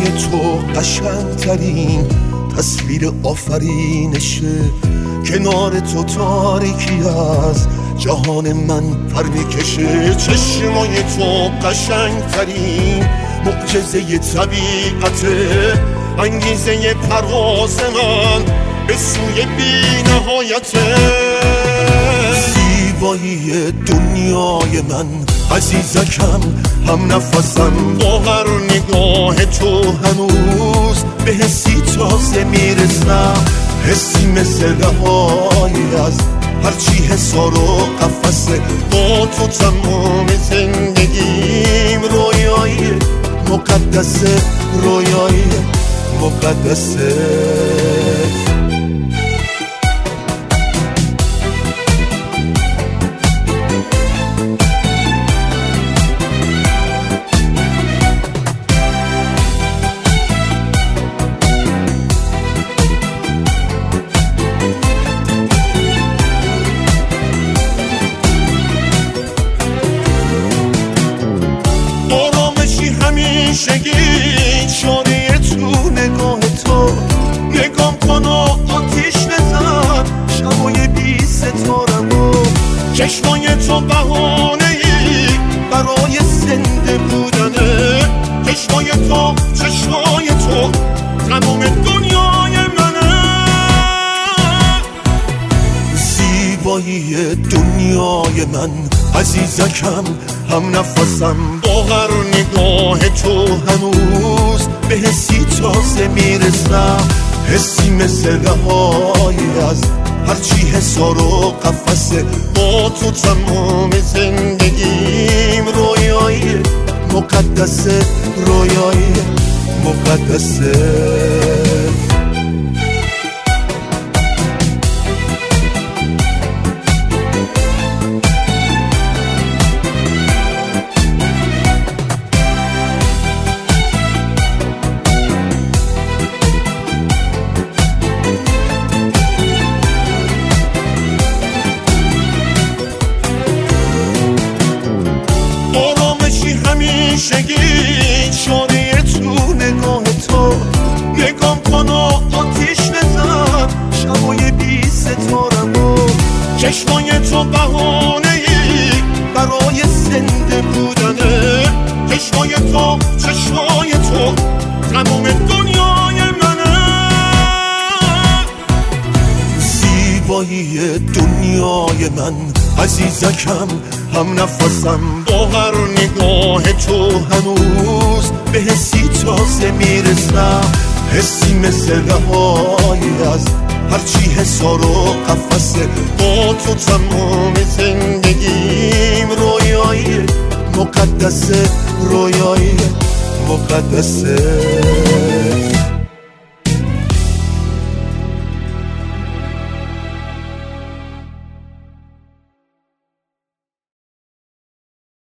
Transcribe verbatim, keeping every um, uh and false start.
چشمای تو قشنگترین تصویر آفرینشه. کنار تو تاریکی از جهان من پر میکشه. چشمای تو قشنگترین معجزه طبیعته، انگیزه پرواز من به سوی بی نهایته. زیبایی دنیای من عزیزکم، هم نفسم. با هر نگاه تو هنوز به حسی تازه میرسم، حسی مثل رهایی از هرچی حصار و قفسه. با تو تمام زندگیم رویایی مقدسه، رویایی مقدسه. همیشگی شانه تو نگاه تو، نگام کن و آتیش نزن شبای بی ستارمو. چشمای تو بهانه ای برای زنده بودنه. چشمای تو چشمای تو تمام دنیای منه. زیبایی دنیای من عزیزکم، هم نفسم. با هر نگاه تو هنوز به حسی تازه میرسم، حسی مثل رهایی از هرچی حصار و قفسه. با تو تمام زندگیم رویایی مقدسه، رویایی مقدسه. همیشگی شانه تو نگاه تو، نگام کن و آتیش نزن شبای بی ستارمو. چشمای تو بهانه ای برای زنده بودنه. چشمای تو چشمای تو تمام دنیای منه. زیبایی دنیای من عزیزکم، هم نفسم. با هر نگاه تو هنوز به حسی تازه میرسم، حسی مثل رهایی از هرچی حصار و قفسه. با تو تمام زندگیم رویایی مقدسه، رویایی مقدسه.